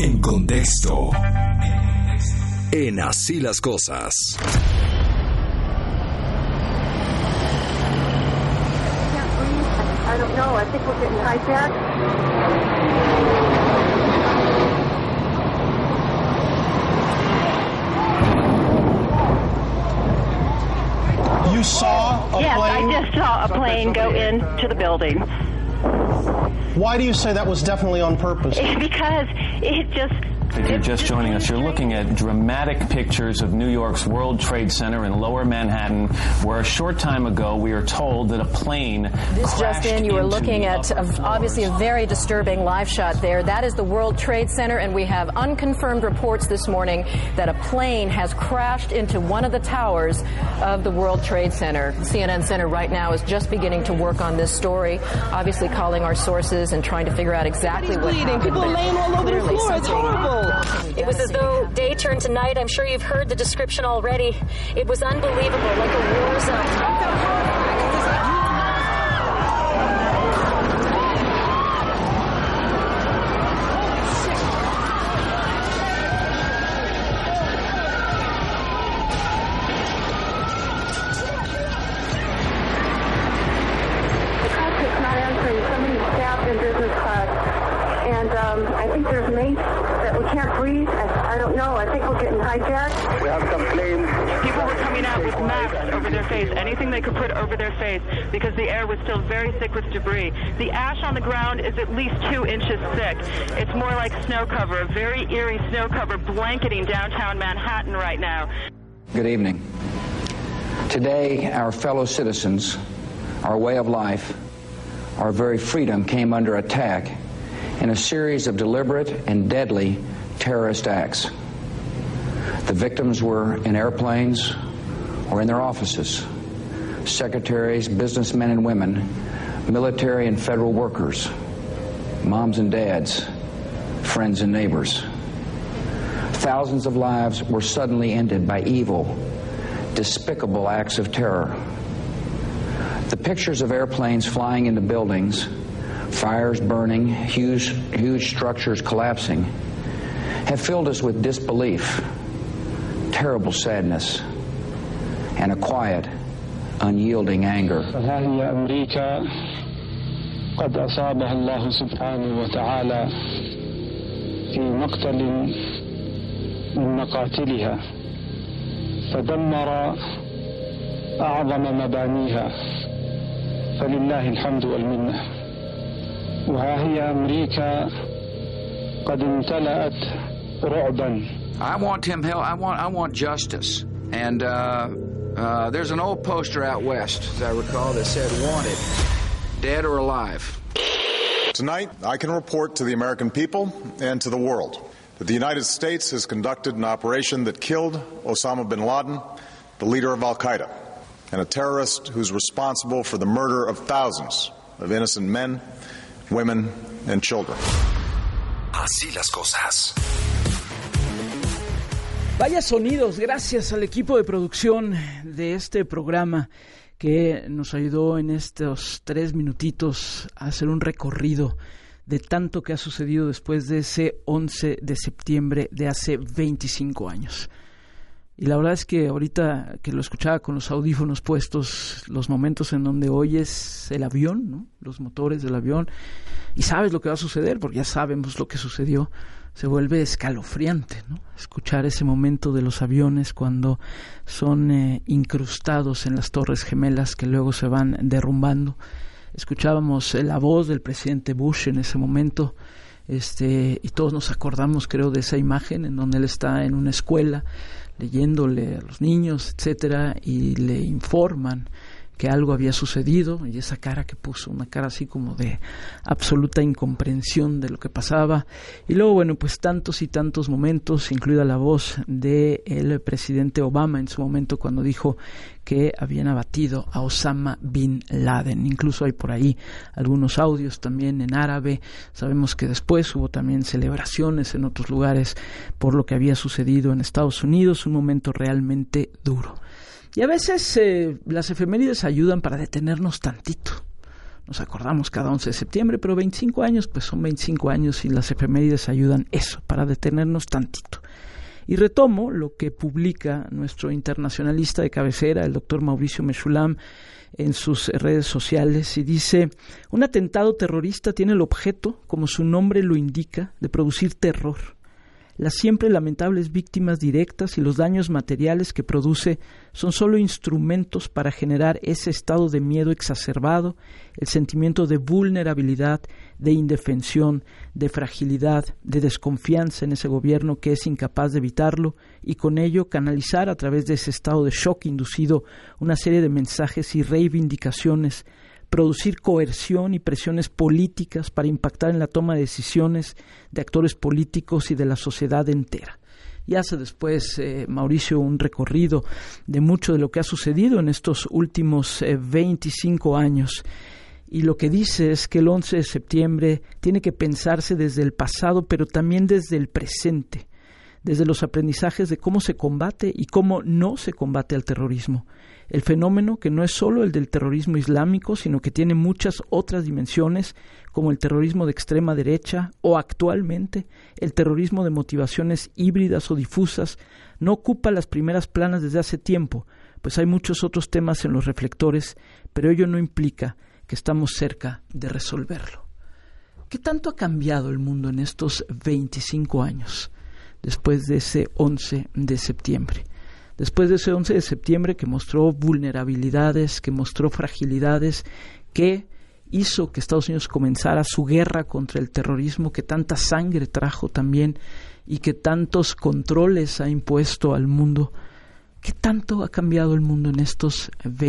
En contexto. En Así las Cosas. I don't know. I think we're getting hijacked. You saw a plane? Yes, I just saw a plane go into the building. Why do you say that was definitely on purpose? Because it just... If you're just joining us, you're looking at dramatic pictures of New York's World Trade Center in Lower Manhattan, where a short time ago we are told that a plane This just in, you were looking at obviously a very disturbing live shot there. That is the World Trade Center, and we have unconfirmed reports this morning that a plane has crashed into one of the towers of the World Trade Center. CNN Center right now is just beginning to work on this story, obviously calling our sources and trying to figure out exactly what happened. People laying all over the floor. It's horrible. It was as though day turned to night. I'm sure you've heard the description already. It was unbelievable, like a war zone. I think there's mates that we can't breathe. I don't know. I think we're getting hijacked. We have some planes. People were coming out with masks over their face, anything they could put over their face, because the air was still very thick with debris. The ash on the ground is at least 2 inches thick. It's more like snow cover, a very eerie snow cover blanketing downtown Manhattan right now. Good evening. Today, our fellow citizens, our way of life, our very freedom came under attack in a series of deliberate and deadly terrorist acts. The victims were in airplanes or in their offices. Secretaries, businessmen and women, military and federal workers, moms and dads, friends and neighbors. Thousands of lives were suddenly ended by evil, despicable acts of terror. The pictures of airplanes flying into buildings, fires burning, huge structures collapsing, have filled us with disbelief, terrible sadness, and a quiet, unyielding anger. فهي أمريكا قد أصابها الله سبحانه وتعالى في مقتل من مقاتلها فدمر أعظم مبانيها فلله الحمد والمنة. وها هي أمريكا قد امتلأت رعبا. I want justice. And there's an old poster out west, as I recall, that said wanted, dead or alive. Tonight, I can report to the American people and to the world that the United States has conducted an operation that killed Osama bin Laden, the leader of Al-Qaeda, and a terrorist who's responsible for the murder of thousands of innocent men, women, and children. Así las cosas. Vaya sonidos, gracias al equipo de producción de este programa que nos ayudó en estos 3 minutitos a hacer un recorrido de tanto que ha sucedido después de ese 11 de septiembre de hace 25 años. Y la verdad es que ahorita que lo escuchaba con los audífonos puestos, los momentos en donde oyes el avión, ¿no?, los motores del avión, y sabes lo que va a suceder, porque ya sabemos lo que sucedió, se vuelve escalofriante, ¿no? Escuchar ese momento de los aviones cuando son incrustados en las Torres Gemelas que luego se van derrumbando. Escuchábamos la voz del presidente Bush en ese momento, y todos nos acordamos, creo, de esa imagen en donde él está en una escuela leyéndole a los niños, etcétera, y le informan que algo había sucedido, y esa cara que puso, una cara así como de absoluta incomprensión de lo que pasaba. Y luego, bueno, pues tantos y tantos momentos, incluida la voz del presidente Obama en su momento cuando dijo que habían abatido a Osama bin Laden. Incluso hay por ahí algunos audios también en árabe. Sabemos que después hubo también celebraciones en otros lugares por lo que había sucedido en Estados Unidos, un momento realmente duro. Y a veces las efemérides ayudan para detenernos tantito, nos acordamos cada 11 de septiembre, pero 25 años, pues son 25 años y las efemérides ayudan eso, para detenernos tantito. Y retomo lo que publica nuestro internacionalista de cabecera, el doctor Mauricio Meshulam, en sus redes sociales, y dice: un atentado terrorista tiene el objeto, como su nombre lo indica, de producir terror. Las siempre lamentables víctimas directas y los daños materiales que produce son solo instrumentos para generar ese estado de miedo exacerbado, el sentimiento de vulnerabilidad, de indefensión, de fragilidad, de desconfianza en ese gobierno que es incapaz de evitarlo, y con ello canalizar a través de ese estado de shock inducido una serie de mensajes y reivindicaciones, producir coerción y presiones políticas para impactar en la toma de decisiones de actores políticos y de la sociedad entera. Y hace después Mauricio un recorrido de mucho de lo que ha sucedido en estos últimos 25 años. Y lo que dice es que el 11 de septiembre tiene que pensarse desde el pasado, pero también desde el presente, desde los aprendizajes de cómo se combate y cómo no se combate al terrorismo. El fenómeno que no es solo el del terrorismo islámico, sino que tiene muchas otras dimensiones, como el terrorismo de extrema derecha o actualmente el terrorismo de motivaciones híbridas o difusas, no ocupa las primeras planas desde hace tiempo, pues hay muchos otros temas en los reflectores, pero ello no implica que estamos cerca de resolverlo. ¿Qué tanto ha cambiado el mundo en estos 25 años después de ese 11 de septiembre? Después de ese 11 de septiembre que mostró vulnerabilidades, que mostró fragilidades, que hizo que Estados Unidos comenzara su guerra contra el terrorismo, que tanta sangre trajo también y que tantos controles ha impuesto al mundo. ¿Qué tanto ha cambiado el mundo en estos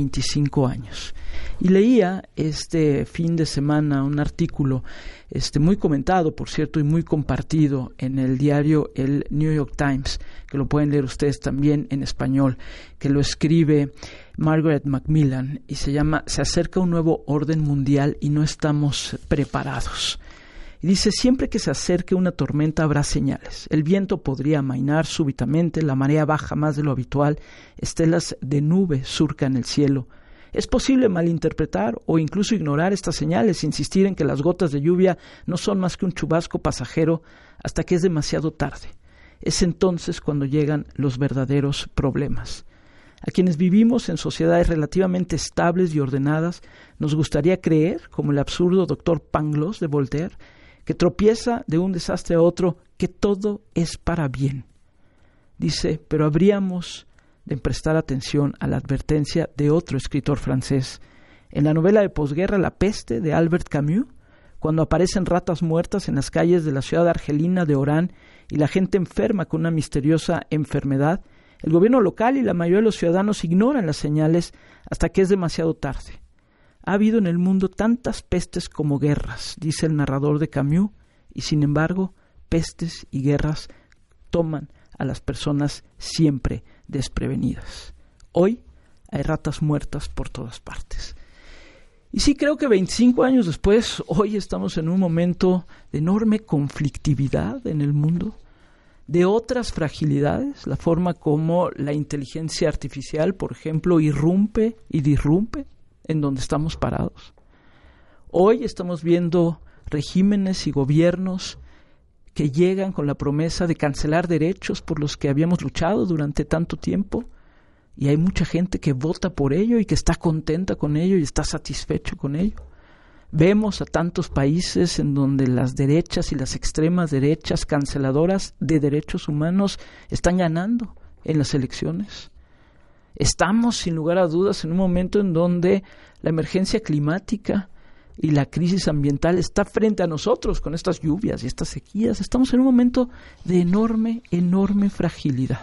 25 años? Y leía este fin de semana un artículo muy comentado, por cierto, y muy compartido en el diario el New York Times, que lo pueden leer ustedes también en español, que lo escribe Margaret Macmillan y se llama "Se acerca un nuevo orden mundial y no estamos preparados". Y dice: siempre que se acerque una tormenta habrá señales. El viento podría amainar súbitamente, la marea baja más de lo habitual, estelas de nube surcan el cielo. Es posible malinterpretar o incluso ignorar estas señales, insistir en que las gotas de lluvia no son más que un chubasco pasajero hasta que es demasiado tarde. Es entonces cuando llegan los verdaderos problemas. A quienes vivimos en sociedades relativamente estables y ordenadas, nos gustaría creer, como el absurdo doctor Pangloss de Voltaire, que tropieza de un desastre a otro, que todo es para bien. Dice, pero habríamos de prestar atención a la advertencia de otro escritor francés. En la novela de posguerra La peste de Albert Camus, cuando aparecen ratas muertas en las calles de la ciudad argelina de Orán y la gente enferma con una misteriosa enfermedad, el gobierno local y la mayoría de los ciudadanos ignoran las señales hasta que es demasiado tarde. Ha habido en el mundo tantas pestes como guerras, dice el narrador de Camus, y sin embargo, pestes y guerras toman a las personas siempre desprevenidas. Hoy hay ratas muertas por todas partes. Y sí, creo que 25 años después, hoy estamos en un momento de enorme conflictividad en el mundo, de otras fragilidades, la forma como la inteligencia artificial, por ejemplo, irrumpe y disrumpe en donde estamos parados. Hoy estamos viendo regímenes y gobiernos que llegan con la promesa de cancelar derechos por los que habíamos luchado durante tanto tiempo, y hay mucha gente que vota por ello y que está contenta con ello y está satisfecho con ello. Vemos a tantos países en donde las derechas y las extremas derechas canceladoras de derechos humanos están ganando en las elecciones. Estamos, sin lugar a dudas, en un momento en donde la emergencia climática y la crisis ambiental está frente a nosotros con estas lluvias y estas sequías. Estamos en un momento de enorme, enorme fragilidad.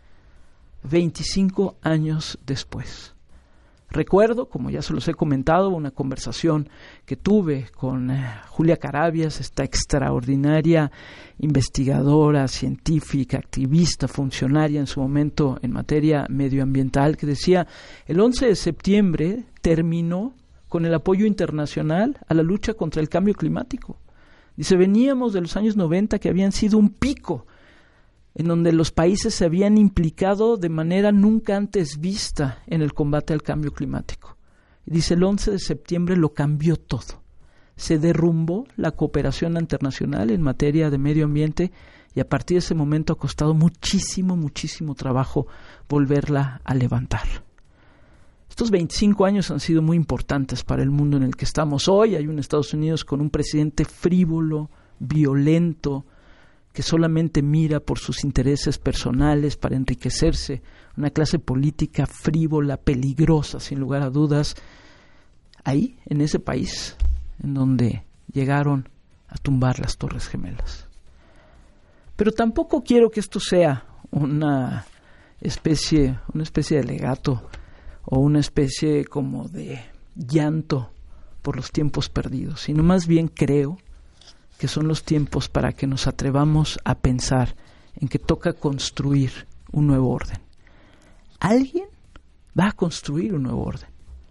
25 años después. Recuerdo, como ya se los he comentado, una conversación que tuve con Julia Carabias, esta extraordinaria investigadora, científica, activista, funcionaria en su momento en materia medioambiental, que decía, el 11 de septiembre terminó con el apoyo internacional a la lucha contra el cambio climático. Dice, veníamos de los años 90 que habían sido un pico en donde los países se habían implicado de manera nunca antes vista en el combate al cambio climático. Y dice, el 11 de septiembre lo cambió todo. Se derrumbó la cooperación internacional en materia de medio ambiente y a partir de ese momento ha costado muchísimo, muchísimo trabajo volverla a levantar. Estos 25 años han sido muy importantes para el mundo en el que estamos hoy. Hay un Estados Unidos con un presidente frívolo, violento, que solamente mira por sus intereses personales para enriquecerse. Una clase política frívola, peligrosa, sin lugar a dudas. Ahí, en ese país, en donde llegaron a tumbar las Torres Gemelas. Pero tampoco quiero que esto sea una especie de legato o una especie como de llanto por los tiempos perdidos, sino más bien creo que son los tiempos para que nos atrevamos a pensar en que toca construir un nuevo orden. Alguien va a construir un nuevo orden.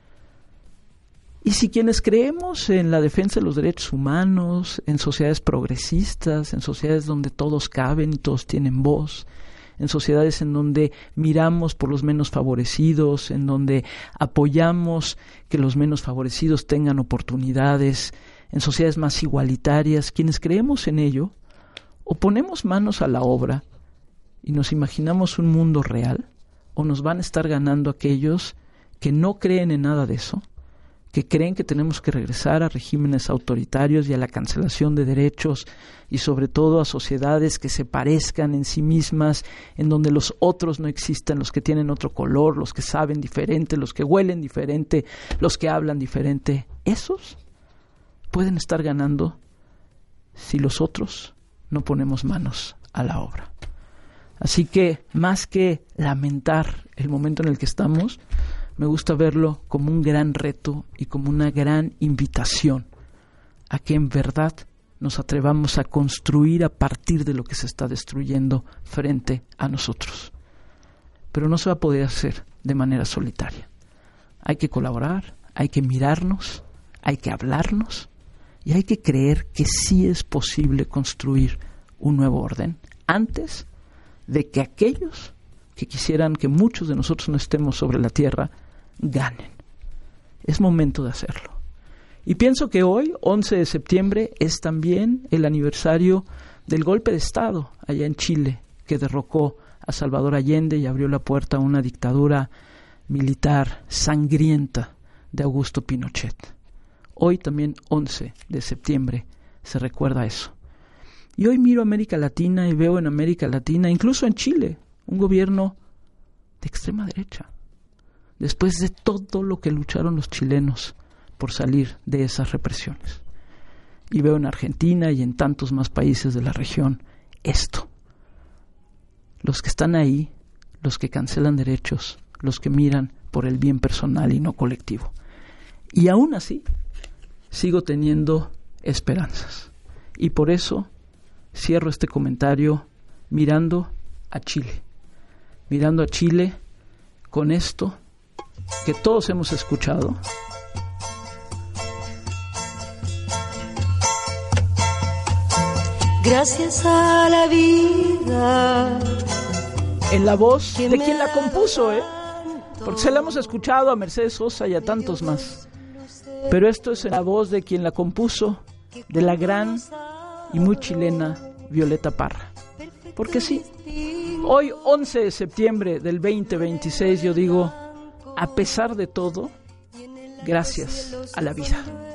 Y si quienes creemos en la defensa de los derechos humanos, en sociedades progresistas, en sociedades donde todos caben y todos tienen voz, en sociedades en donde miramos por los menos favorecidos, en donde apoyamos que los menos favorecidos tengan oportunidades, en sociedades más igualitarias, quienes creemos en ello, o ponemos manos a la obra y nos imaginamos un mundo real, o nos van a estar ganando aquellos que no creen en nada de eso, que creen que tenemos que regresar a regímenes autoritarios y a la cancelación de derechos y sobre todo a sociedades que se parezcan en sí mismas, en donde los otros no existan, los que tienen otro color, los que saben diferente, los que huelen diferente, los que hablan diferente. Esos pueden estar ganando si los otros no ponemos manos a la obra. Así que, más que lamentar el momento en el que estamos, me gusta verlo como un gran reto y como una gran invitación a que en verdad nos atrevamos a construir a partir de lo que se está destruyendo frente a nosotros. Pero no se va a poder hacer de manera solitaria. Hay que colaborar, hay que mirarnos, hay que hablarnos y hay que creer que sí es posible construir un nuevo orden antes de que aquellos que quisieran que muchos de nosotros no estemos sobre la tierra ganen. Es momento de hacerlo. Y pienso que hoy, 11 de septiembre, es también el aniversario del golpe de Estado allá en Chile, que derrocó a Salvador Allende y abrió la puerta a una dictadura militar sangrienta de Augusto Pinochet. Hoy también, 11 de septiembre, se recuerda eso. Y hoy miro América Latina y veo en América Latina, incluso en Chile, un gobierno de extrema derecha. Después de todo lo que lucharon los chilenos por salir de esas represiones. Y veo en Argentina y en tantos más países de la región esto. Los que están ahí, los que cancelan derechos, los que miran por el bien personal y no colectivo. Y aún así, sigo teniendo esperanzas. Y por eso cierro este comentario mirando a Chile. Mirando a Chile con esto que todos hemos escuchado. Gracias a la vida. En la voz de quien la compuso, porque se la hemos escuchado a Mercedes Sosa y a tantos más. Pero esto es en la voz de quien la compuso, de la gran y muy chilena Violeta Parra. Porque sí, hoy 11 de septiembre del 2026 yo digo, a pesar de todo, gracias a la vida.